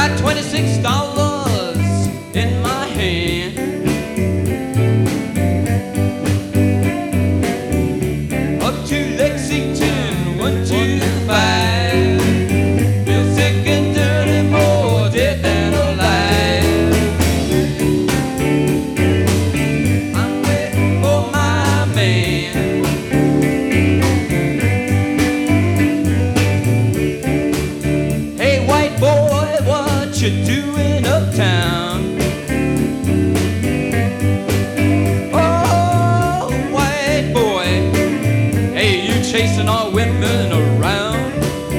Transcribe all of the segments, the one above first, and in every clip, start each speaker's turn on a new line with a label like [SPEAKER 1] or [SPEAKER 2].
[SPEAKER 1] got $26 in my hand. Up to Lexington, 125. Feel sick and dirty, more dead than alive. I'm waiting for my man. Hey, white boy, what you doing uptown? Oh, white boy, hey, you chasing all women around?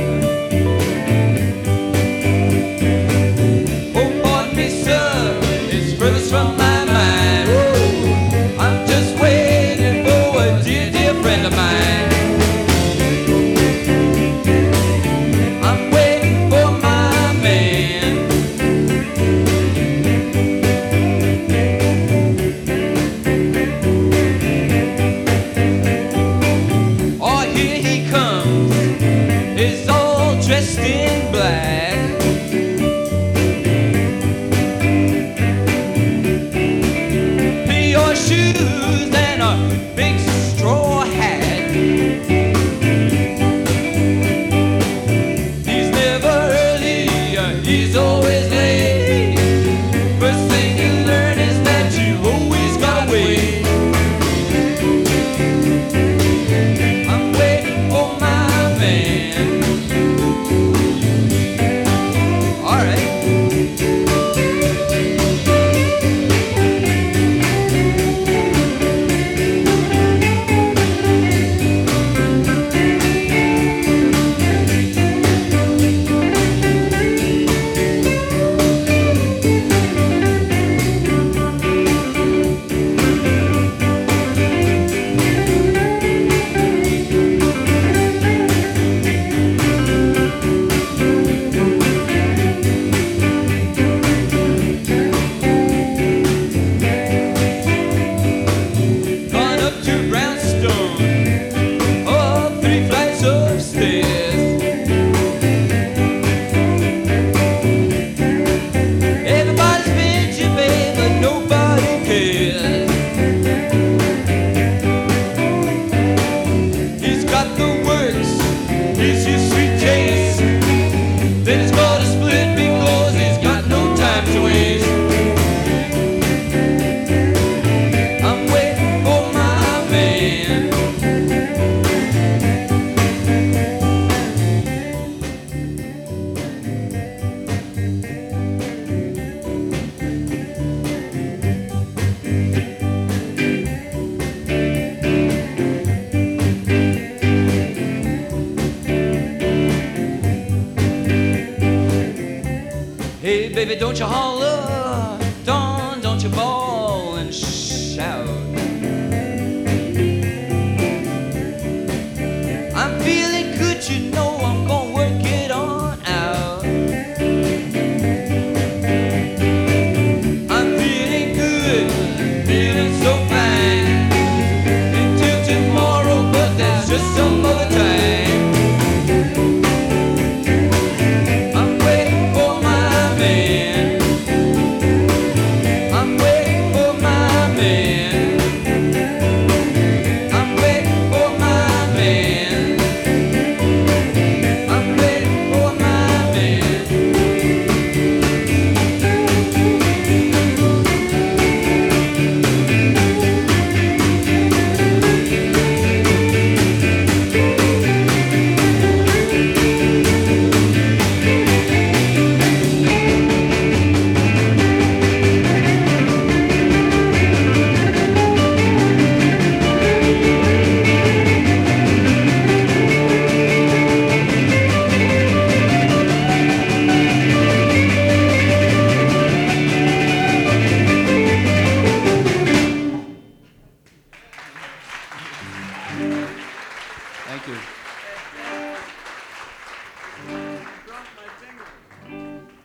[SPEAKER 1] Oh, pardon me, sir, it's furthest from my mind. Oh, I'm just waiting for a dear, dear friend of mine. I'm waiting for my man. Oh, here he comes. He's all dressed in black. Your shoes and a big straw hat. He's never early, he's always late. First thing you learn is that you always gotta wait. I'm waiting for my man. All right. Gone up to Brownstone, oh, 3 flights upstairs. Everybody's busy, babe, but nobody cares. He's got the works, he's your sweet taste. Then it's called a split because he's got no time to waste. I'm waiting for my man. Hey, baby, don't you holler, don't you bawl and shout. I'm feeling good, you know I'm gonna work it on out. I'm feeling good, feeling so fine. Until tomorrow, but that's just some other time. I'm waiting for my man. I'm waiting for my man. I'm waiting for my man. I'm waiting for my man. Thank you.